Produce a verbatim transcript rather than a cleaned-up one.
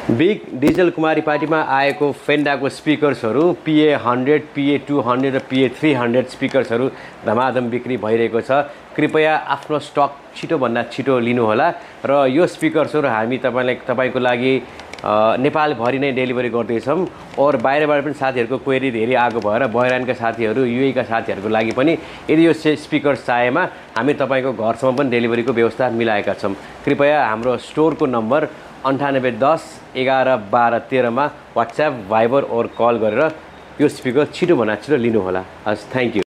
Big digital कुमारी पार्टीमा आएको फेन्डाको स्पिकर्सहरू पिए हन्ड्रेड पिए टू हन्ड्रेड र पिए थ्री हन्ड्रेड स्पिकर्सहरू धमाधम बिक्री भइरहेको छ। कृपया आफ्नो स्टक छिटोभन्दा छिटो लिनुहोला र यो स्पिकर्सहरू हामी तपाईँलाई तपाईँको लागि नेपालभरि नै डेलिभरी गर्दैछौँ। और बाहिरबाट पनि साथीहरूको क्वेरी धेरै आएको भएर बहराइनका साथीहरू युएका साथीहरूको लागि पनि यदि यो स्पिकर्स चाहेमा हामी तपाईँको घरसम्म पनि डेलिभरीको व्यवस्था मिलाएका छौँ। कृपया हाम्रो स्टोरको नम्बर अन्ठानब्बे दस एघार बाह्र तेह्रमा वाट्सएप भाइबर और कल गरेर यो स्पिकर छिटोभन्दा छिटो लिनुहोला। हस्, थ्याङ्क यू।